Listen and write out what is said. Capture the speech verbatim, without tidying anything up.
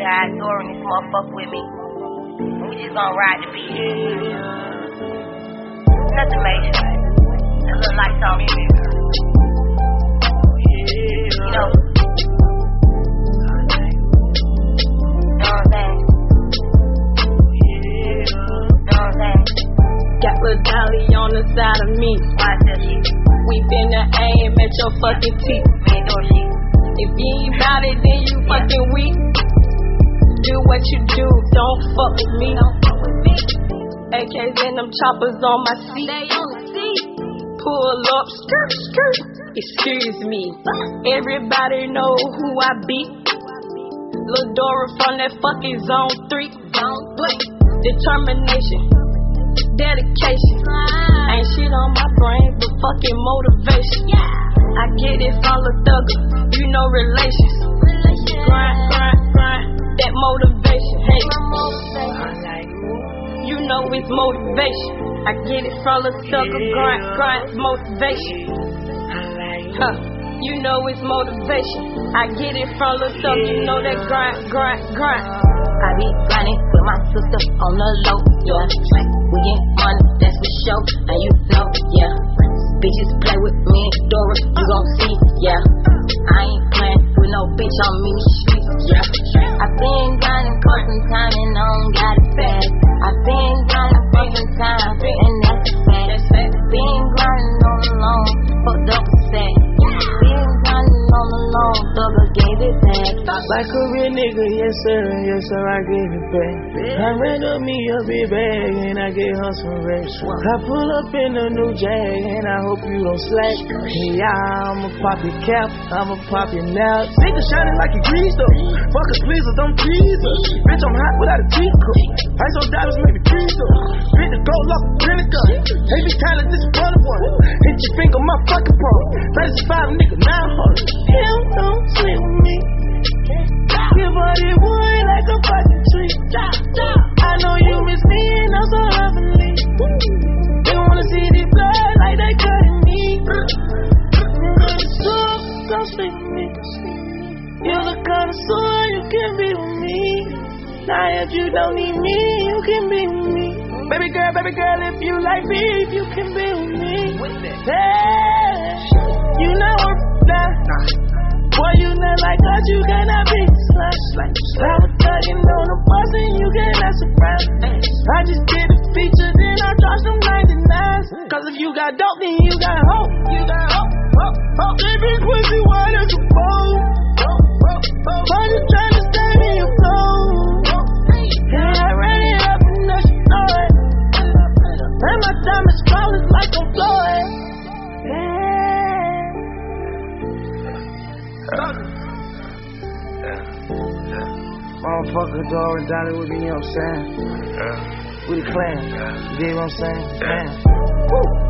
high soaring this motherfucker with me. We just gonna ride the beat. Nothing major. A little light on me. You know. Got Lil Dolly on the side of me. We finna aim at your fucking teeth. If you ain't bout it, then you fucking weak. Do what you do, don't fuck with me. A Ks and them choppers on my seat. Pull up, skirt, skirt. Excuse me. Everybody know who I be. Lil Dora from that fucking zone three. Determination, dedication. Ain't shit on my brain, but fucking motivation. I get it from Lil Thugger, you know relations. Grind, grind, grind, that motivation. Hey, you know it's motivation. I get it from Lil Thugger, grind, grind, motivation. Huh, you know it's motivation. I get it from Lil Thugger, you know that grind, grind, grind. I be grinding with my sister on the low, yeah. We get money, that's for sure, and you know, yeah. Bitches play with me and Dora, you gon' see, yeah. I ain't playing with no bitch on me streets, yeah. I been grinding for some time and I don't got it fast. I been grinding for some time, and that's a fact. Been grinding on the loan, fucked up and sad. Been grinding on the loan, Thugger gave it back. Like a real nigga, yes sir, yes sir, I gave it back. I ran up me a big bag and I gave her some rest. I pull up in a new Jag and I hope you don't slack. Yeah, I'ma pop your cap, I'ma pop your nails. Nigga shining like a grease though. Fuck us please, don't tease us. Bitch, I'm hot without a cheat code. Ice on diamonds, maybe freeze though. Hit the gold up, clinical. Hey, be Tyler, this is one of one. Hit your finger, my fucking pro. thirty-five nigga, nine hundred. Hell, don't sleep with me. Your body wood like a fucking tree. I know you miss me and I'm so heavenly. They wanna see the blood like they cutting me. So don't sleep with me. You're the kind of soul you can be with me. Now if you don't need me, you can be with me. Baby girl, baby girl, if you like me, you can be with me. Hey, you know I'm down. Boy, you not like us, you cannot be slush. I was thugging on the bus and you cannot surprise. I just did a feature, then I dropped some ninety-nines. Cause if you got dope, then you got hope. You got hope, hope, hope. Baby, pussy white as a bowl. I'm just trying to stay in your flow. And I ran it up and now she know it. And my time is flawless like I'm Floyd. Motherfucker, Dora and Dolly with me, you know what I'm saying? Yeah. We the clan, you dig what I'm saying? Yeah. Man. Woo.